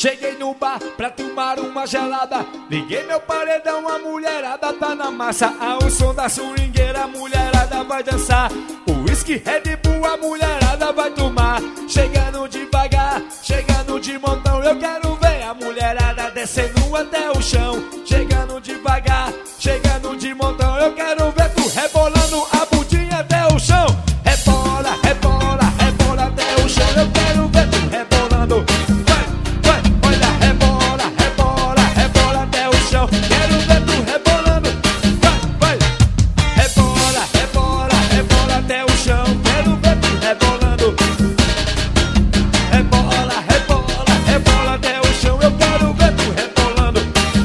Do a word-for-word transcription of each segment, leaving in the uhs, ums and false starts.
Cheguei no bar pra tomar uma gelada. Liguei meu paredão, a mulherada tá na massa. Ao som da swingueira, a mulherada vai dançar. O whisky Red Bull, a mulherada vai tomar. Chegando devagar, chegando de montão. Eu quero ver a mulherada descendo até o chão. Chegando devagar, chegando de montão. Eu quero ver tu rebolando a bundinha até o chão. Rebola, rebola, rebola até o chão. Eu quero ver tu rebolando. Quero ver tu rebolando, vai, vai. Rebola, rebola, rebola até o chão. Quero ver tu rebolando. Rebola, rebola, rebola até o chão. Eu quero ver tu rebolando.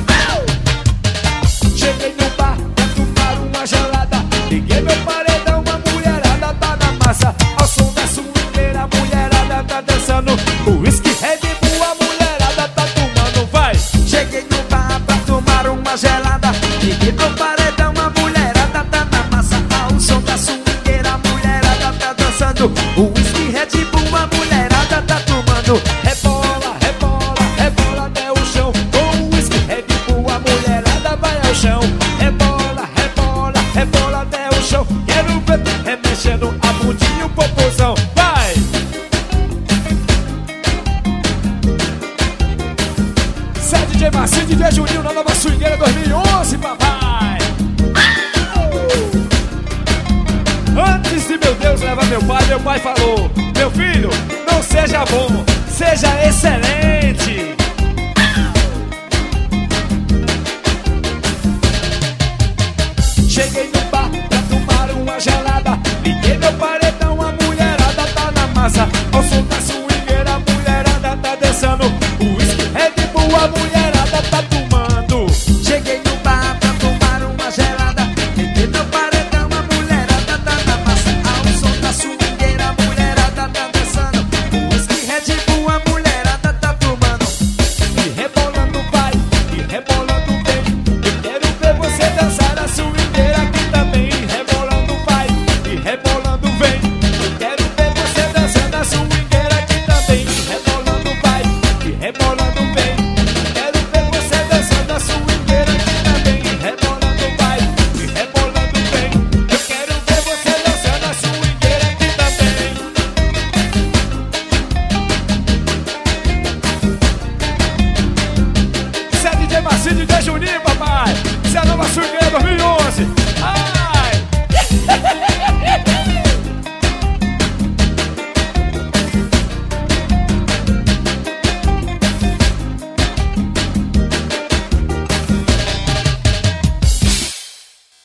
Cheguei no bar pra tomar uma gelada. Liguei meu paredão, a mulherada tá na massa. Ao som da swingueira, a mulherada tá dançando. O whisky Red Bull, a mulherada tá tomando, vai. Cheguei no bar pra tomar uma gelada. Liguei meu paredão, a mulherada tá na massa. Ao som da swingueira, a mulherada tá dançando. O whisky Red Bull, a mulherada tá tomando. Rebola, rebola, rebola até o chão. Com o whisky Red Bull, a mulherada vai ao chão. Rebola, rebola, rebola até o chão. Quero ver tu remexendo a bundinha e o popozão, vai! Zé D J Marcinho, D J Juninho na Nova Swingueira dois mil e onze, papai! Antes de meu Deus levar meu pai, meu pai falou: meu filho, não seja bom, seja excelente.